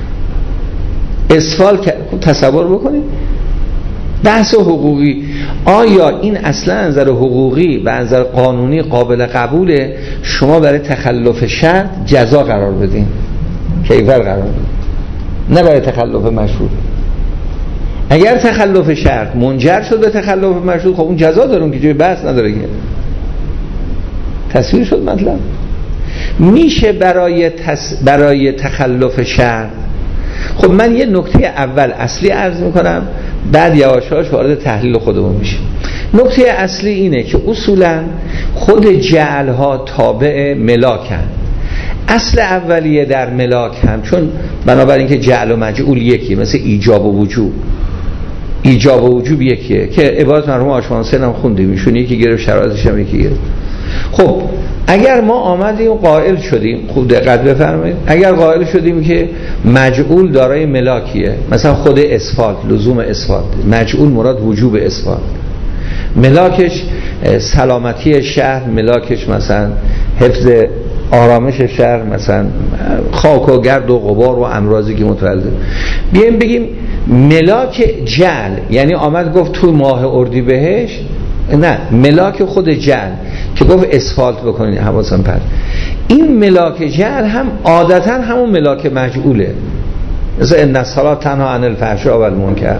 اسفالت خوب. تصور بکنید بحث حقوقی، آیا این اصلا از نظر حقوقی و از نظر قانونی قابل قبوله شما برای تخلف شرط جزا قرار بدین، کیفر قرار بدین، نه برای تخلف مشروط؟ اگر تخلف شرط منجر شد به تخلف مشروط، خب اون جزا دارون که جای بحث نداره که. تصویر شد مطلب. میشه برای تس... برای تخلف شرط. خب من یه نکته اول اصلی عرض میکنم، بعد یواشاش وارد تحلیل خودمون میشه. نکته اصلی اینه که اصولا خود جعلها تابع ملاکن. اصل اولیه در ملاک هم، چون بنابراین که جعل و مجعول یکی، مثل ایجاب و وجوب، ایجاب و وجوب یکیه که عبارت مرحوم آشوانسن هم خوندیم، ایشون یکی گرفت شرایطش هم یکی گرفت. خب اگر ما آمدیم قائل شدیم، خوب دقت بفرمایید، اگر قائل شدیم که مجعول دارای ملاکیه، مثلا خود اسفالت، لزوم اسفالت، مجعول مراد وجوب اسفالت، ملاکش سلامتی شهر، ملاکش مثلا حفظ آرامش شهر، مثلا خاک و گرد و غبار و امراضی که متولد. بیایم بگیم ملاک جعل، یعنی آمد گفت تو ماه اردیبهشت، نه ملاک خود جعل که گفت اسفالت بکنید حواسم پرت، این ملاک جعل هم عادتا همون ملاک مجعوله، مثلا ان الصلاة تنها عن الفحشاء و المنکر.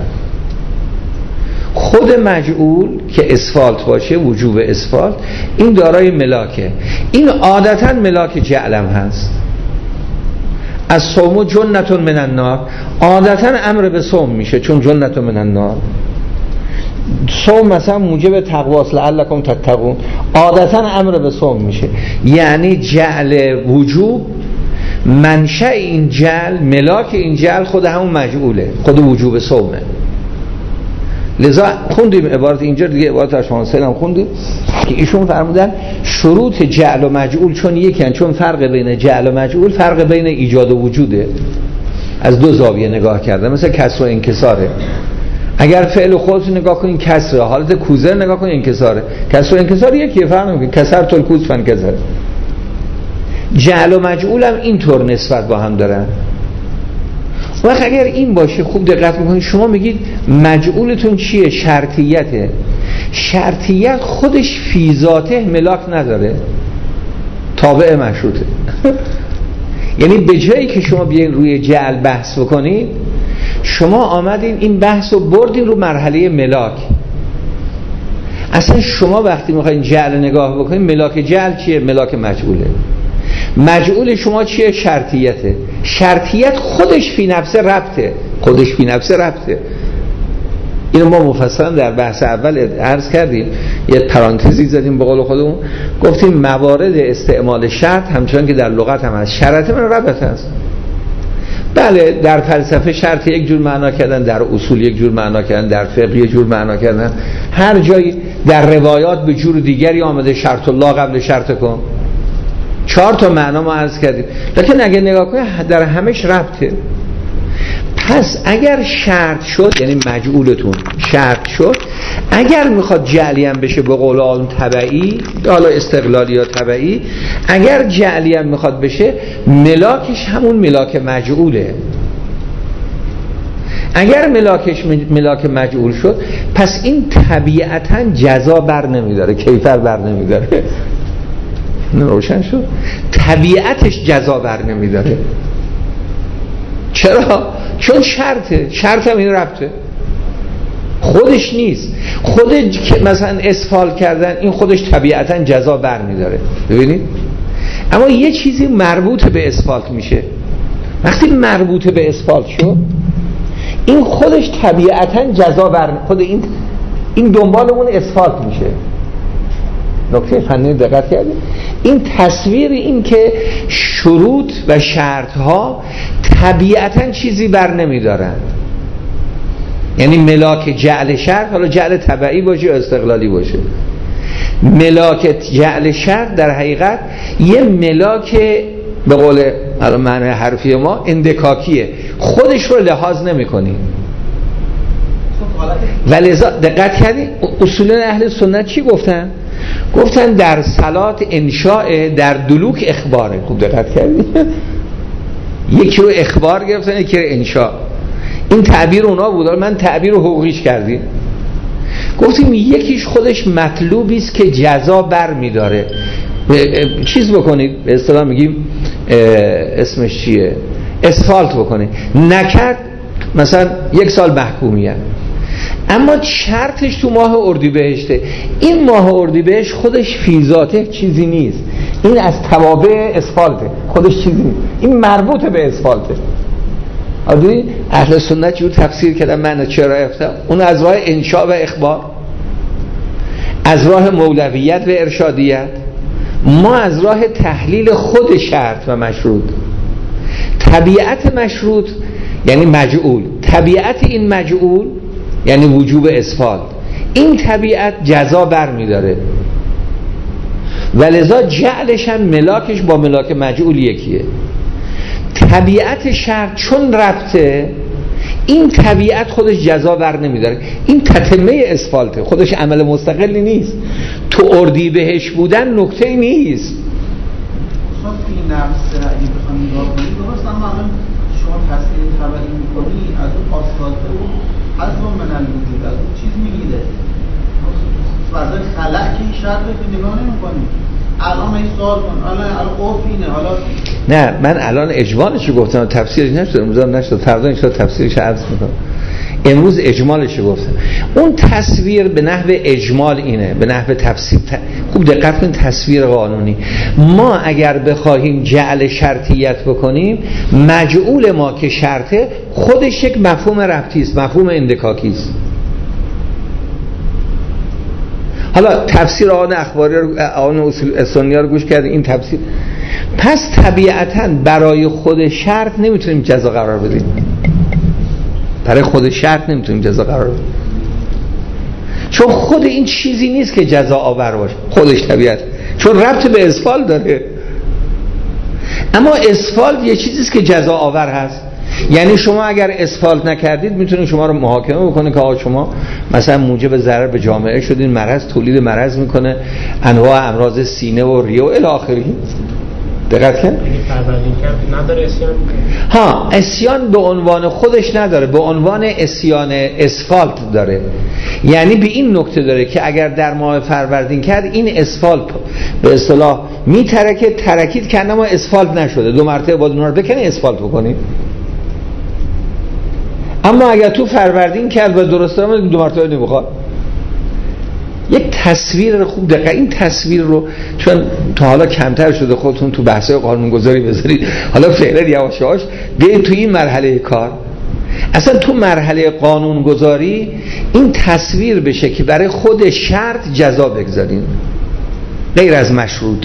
خود مجعول که اسفالت باشه، وجوب اسفالت، این دارای ملاکه، این عادتا ملاک جعلم هست. از صوم جنتون من النار، عادتا امر به صوم میشه چون جنتون من النار. صوم مثلا موجب تقواست لعلکم تتقون، عادتا امر به صوم میشه. یعنی جعل وجوب منشأ این جعل، ملاک این جعل خود همون مجعوله، خود وجوب صومه. لذا خوندیم عبارت اینجا دیگه، عبارت اشمانسل هم خوندیم که ایشون فرمودن شروط جعل و مجعول چون یکن، چون فرق بین جعل و مجعول فرق بین ایجاد و وجوده، از دو زاویه نگاه کردن، مثل کسر و انکساره. اگر فعل خودت نگاه کنین کسره، حالت کوزر نگاه کنین انکساره. کسر و انکسار یکیه، فرق نمیکنه، کسر تل کوز فن کسر. جعل و مجعول هم اینطور نسبت با هم دارن. وقت اگر این باشه خوب دقت میکنید، شما میگید مجعولتون چیه؟ شرطیته. شرطیت خودش فی ذاته ملاک نداره، تابع مشروطه. یعنی به جایی که شما بیاین روی جعل بحث بکنید، شما آمدین این بحث رو بردین رو مرحله ملاک. اصلا شما وقتی میخواین جعل نگاه بکنید، ملاک جعل چیه؟ ملاک مجعوله. مجعول شما چیه؟ شرطیته. شرطیت خودش فی نفسه ربطه، خودش فی نفسه ربطه. اینو ما مفصلا در بحث اول عرض کردیم، یه پرانتزی زدیم به قول خودمون، گفتیم موارد استعمال شرط همچنان که در لغت هم هست، شرط من ربط هست. بله در فلسفه شرط یک جور معنا کردن، در اصول یک جور معنا کردن، در فقه یک جور معنا کردن، هر جایی در روایات به جور دیگری آمده، شرط الله قبل شرط کن. چهار تا معنا ما عرض کردیم، لیکن اگه نگاه کنید در همش ربطه. پس اگر شرط شد، یعنی مجعولتون شرط شد، اگر میخواد جعلی هم بشه به قول آن تبعی، حالا استقلالی یا تبعی، اگر جعلی هم میخواد بشه ملاکش همون ملاک مجعوله. اگر ملاکش ملاک مجعول شد، پس این طبیعتا جزا بر نمیداره، کیفر بر نمیداره. روشن شد؟ طبیعتش جزا بر نمیداره. چرا؟ چون شرطه، شرط هم این ربطه، خودش نیست. خود که مثلا اسفال کردن این خودش طبیعتا جزا بر میداره. ببینید؟ اما یه چیزی مربوط به اسفالت میشه. وقتی مربوط به اسفالت شد، این خودش طبیعتا جزا بر، خود این این دنبالمون اسفالت میشه. نکته فنی دقت کردید؟ این تصویر این که شروط و شرط ها طبیعتا چیزی بر نمیدارن، یعنی ملاک جعل شرط، حالا جعل تبعی باشه یا استقلالی باشه، ملاک جعل شرط در حقیقت یه ملاک به قول معنی حرفی ما اندکاکیه، خودش رو لحاظ نمی کنی. ولذا دقت کردی اصولا اهل سنت چی گفتن؟ گفتن در صلات انشاء، در دلوک اخباره. خوب دقت کردی؟ یکی رو اخبار گرفتن، یکی رو انشاء. این تعبیر اونا بود، من تعبیر رو حقوقیش کردیم. گفتیم یکیش خودش مطلوبی است که جزا بر میداره، چیز بکنید به اصطلاح میگیم اسمش چیه، اسفالت بکنید، نکرد مثلا یک سال محکومیت. اما شرطش تو ماه اردیبهشته. این ماه اردیبهشت خودش فی ذاته چیزی نیست، این از توابع اسفالته، خودش چیزی نیست، این مربوط به اسفالته. آدوی اهل سنت جور تفسیر کردن، من چرا افتم اون از راه انشاء و اخبار، از راه مولویت و ارشادیت، ما از راه تحلیل خود شرط و مشروط. طبیعت مشروط یعنی مجعول، طبیعت این مجعول یعنی وجوب اسفالت، این طبیعت جزا بر میداره، ولذا جعلش هم ملاکش با ملاک مجعول یکیه. طبیعت شرط چون ربطه، این طبیعت خودش جزا بر نمیداره، این تتمه اسفالته، خودش عمل مستقلی نیست. تو اردیبهشت بودن نکته نیست، استاد فی نفس اگه بخوام نگاه کنید درست، اما الان شما تصویر تبعی میکنی از اون آسفالته و از اون من الوجود از اون چیز میگیره فرضای خلق که این شرط رو نگاه نمی کنید. الان این سوال کن الان القوف اینه حالا نه من الان اجمالش رو گفتم تفسیرش نشد امروز نشد فردا ان شاءالله تفسیرش عرض میکنم. امروز اجمالش رو گفتم. اون تصویر به نحو اجمال اینه به نحو تفسیر ت... خوب دقت کنید تصویر قانونی ما اگر بخواهیم جعل شرطیت بکنیم مجعول ما که شرطه خودش یک مفهوم ربطی است مفهوم اندکاکی است. حالا تفسیر آن اخباری رو آن اصول سنی رو گوش کردیم این تفسیر پس طبیعتاً برای خود شرط نمیتونیم جزا قرار بدیم برای خود شرط نمیتونیم جزا قرار بدیم چون خود این چیزی نیست که جزا آور باشه خودش طبیعت چون ربط به اسفال داره اما اسفال یه چیزیست که جزا آور هست یعنی شما اگر اسفالت نکردید میتونید شما رو محاکمه بکنه که آقا شما مثلا موجب ضرر به جامعه شدین مرض تولید مرض میکنه انواع امراض سینه و ریه و الی آخره دقت کن نداره اسیان ها اسیان به عنوان خودش نداره به عنوان اسیان اسفالت داره یعنی به این نکته داره که اگر در ماه فروردین کرد این اسفالت به اصطلاح میترکه ترکید که انما اسفالت نشده دو مرتبه باید اون رو بکنی اسفالت بکنی اما اگر تو فروردین کرد و درست دارم دو مرتبه نمیخواد یک تصویر خوب دقیقا این تصویر رو چون تا حالا کمتر شده خودتون تو بحثای قانونگذاری بذارید حالا فعلا یواش یواش بیایید تو این مرحله کار اصلا تو مرحله قانونگذاری این تصویر بشه که برای خود شرط جزا بگذارین غیر از مشروط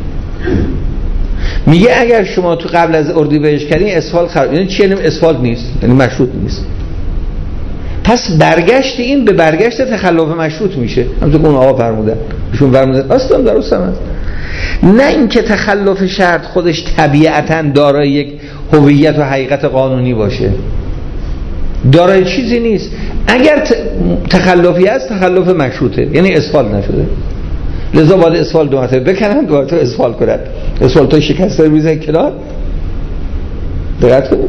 میگه اگر شما تو قبل از اردیبهشت کردین اسفالت خراب یعنی چی؟ یعنی اسفالت نیست یعنی مشروط نیست پس برگشت این به برگشت تخلف مشروط میشه همونطور که اون آقا فرمودن ایشون فرمودن اصلا درست هم هست نه اینکه تخلف شرط خودش طبیعتاً دارای یک هویت و حقیقت قانونی باشه دارای چیزی نیست اگر تخلفی هست تخلف مشروطه یعنی اسفالت نشده لذا باید اسفالت دو مرتبه بکنن دو مرتبه اسفالت کنن اسفالت های شکسته میزن کنار دقت کنید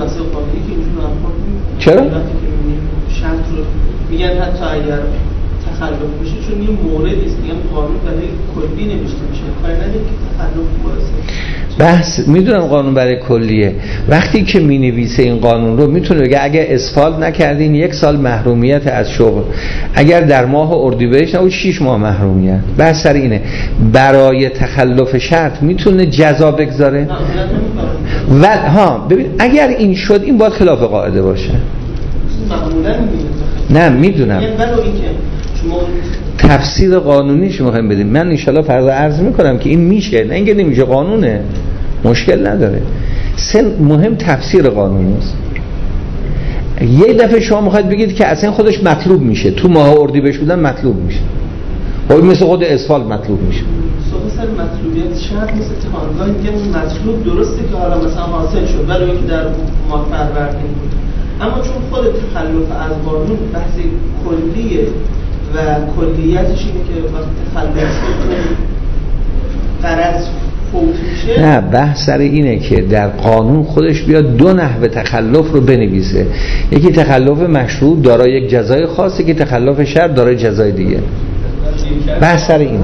چرا؟ شرط رو میگن حتی اگر تخلف بشه چون یه موردی است میگن قانون برای کلی نوشته میشه کاری نداره که تخلف باشه بحث میدونم قانون برای کلیه وقتی که مینویسه این قانون رو میتونه بگه اگر اسفالت نکردین یک سال محرومیت از شغل اگر در ماه اردیبهشت او شش ماه محرومیت بحث سر اینه برای تخلف شرط میتونه جزا بگذاره و ها ببین اگر این شد این باید خلاف قاعده باشه نه میدونم تفسیر قانونی شما میخوایم بدیم من انشالله فردا عرض میکنم که این میشه نه اینکه نمیشه قانونه مشکل نداره سن مهم تفسیر قانونی است یه دفعه شما میخواید بگید که اصلا خودش مطلوب میشه تو ماه اردیبهشت بودن مطلوب میشه خب مثل خود اسفالت مطلوب میشه سر مطلوبیت شرط مثل تانگاه میگه اون مطلوب درسته که حالا مثلا حاصل شد ولی اینکه در ماه فروردین بود اما چون خود تخلف از قانون بحث کلیه و کلیتش اینه که وقتی تخلف غرض فوت میشه نه بحث سر اینه که در قانون خودش بیاد دو نحوه تخلف رو بنویسه یکی تخلف مشروط دارای یک جزای خاص یکی تخلف شرط دارای جزای دیگه بحث سر اینه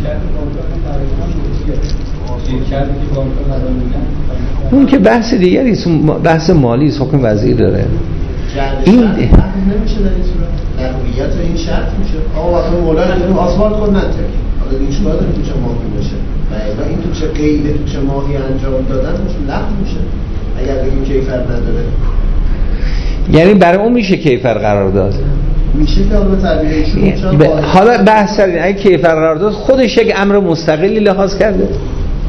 اون که بحث دیگری است بحث مالی است حکم وضعی داره این نمیشه در این صورت در هویت این شرط میشه آقا وقتی مولانا اینو آسفالت کن نترک حالا این چیکار داره تو چه ماهی باشه و این تو چه قید تو چه ماهی انجام دادن لغو میشه اگر بگیم کیفر نداره یعنی برای اون میشه کیفر قرار داد میشه که حالا تعبیر ایشون ب... حالا بحث سر این اگه کیفر قرار داد خودش یک امر مستقلی لحاظ کرده نه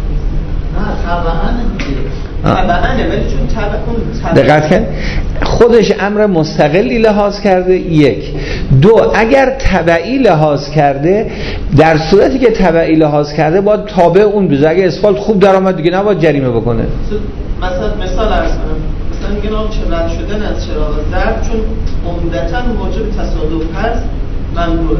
طبعا طبعا ولی چون طبعا دقت کن خودش امر مستقلی لحاظ کرده یک دو اگر تبعی لحاظ کرده در صورتی که تبعی لحاظ کرده باید تابع اون بذاره اگه اسفالت خوب درآمد دیگه نباید جریمه بکنه مثلا مثال عرض کنم مثلا میگن آقا چه رد شدن از چراغ زرد چون عمدتاً موجب تصادف هست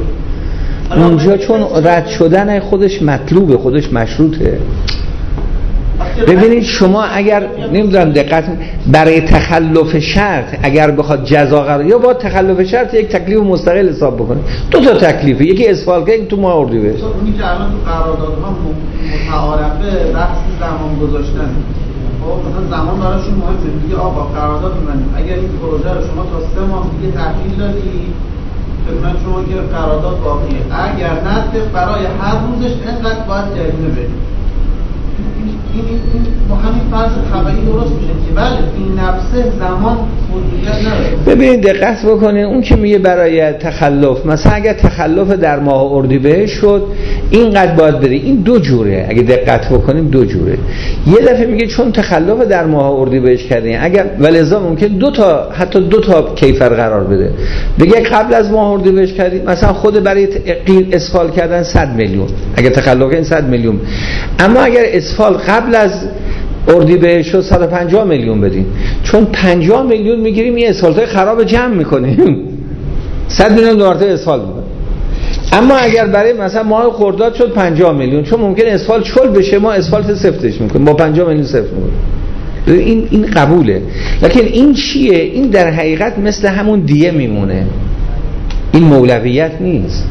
ممنوعه اونجا چون رد شدن خودش مطلوبه خودش مشروطه ببینید شما اگر نمیدونم دقت برای تخلف شرط اگر بخواد جزا قرار یا با تخلف شرط یک تکلیف مستقل حساب بکنه. دو تا تکلیفه، یکی اسفال که تو ماه اردیبهشت. اونی که الان تو قراردادها متعارفه بحث زمان گذاشتن. خب مثلا زمان براشون مهمه، دیگه آقا قرارداد من اگر این پروژه رو شما تا سه ماه دیگه تأخیر دادی خدمت شما که قرارداد باقیه، اگر نه برای هر روزش اینقدر باید جریمه بدید. این این با همین فرض طبیعی درست میشه که بله این نفسه زمان موجودیت نداره. ببینید دقت بکنید اون که میگه برای تخلف، مثلا اگر تخلف در ماه اردیبهشت شد اینقدر باید بده، این دو جوره. اگه دقت بکنیم دو جوره. یه دفعه میگه چون تخلف در ماه اردیبهشت کردین اگر ولذا ممکن دو تا حتی دو تا کیفر قرار بده. بگه قبل از ماه اردیبهشت کردین مثلا خود برای اسفال کردن صد میلیون، اگه تخلف این صد میلیون، اما اگر اسفال قبل از اردیبهشت شد صد و پنجاه میلیون بدین، چون پنجاه میلیون میگیریم این اسفالتای خراب جمع میکنیم، صد میلیون دوباره اسفالت میکنیم. اما اگر برای مثلا ماه خرداد شد پنجاه میلیون، چون ممکن اسفالت چل بشه ما اسفالت سفتش میکنیم با پنجاه میلیون سفت میکنیم. این این قبوله. لکن این چیه؟ این در حقیقت مثل همون دیه میمونه، این مولویت نیست.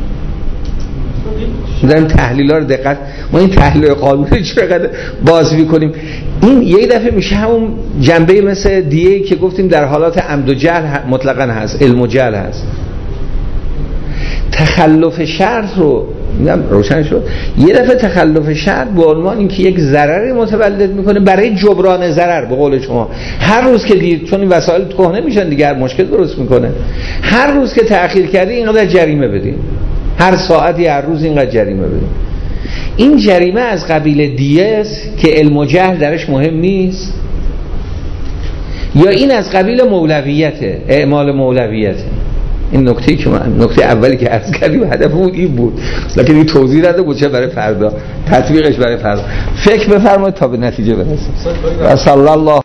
داریم تحلیل ها رو دقت، ما این تحلیل قانونی چقدر باز میکنیم، این یه دفعه میشه همون جنبه مثل دیه که گفتیم در حالات عمد و جهل مطلقاً هست، علم و جهل هست. تخلف شرط رو میگم روشن شد، یه دفعه تخلف شرط به عنوان اینکه یک ضرری متولد میکنه برای جبران ضرر، به قول شما هر روز که دید، چون این وسایل کهنه میشن دیگه مشکل درست میکنه، هر روز که تأخیر کردی اینقدر جریمه بدین، هر ساعتی هر روز اینقدر جریمه بدین. این جریمه از قبیل دیه است که علم و جهل درش مهم نیست، یا این از قبیل مولویته، اعمال مولویته. این نکته که من نکته اولی که عرض کردیم هدفمون این بود، لکن این توضیح داده بود چه برای فردا تطبیقش برای فردا. فکر بفرمایید تا به نتیجه برسیم. صلی الله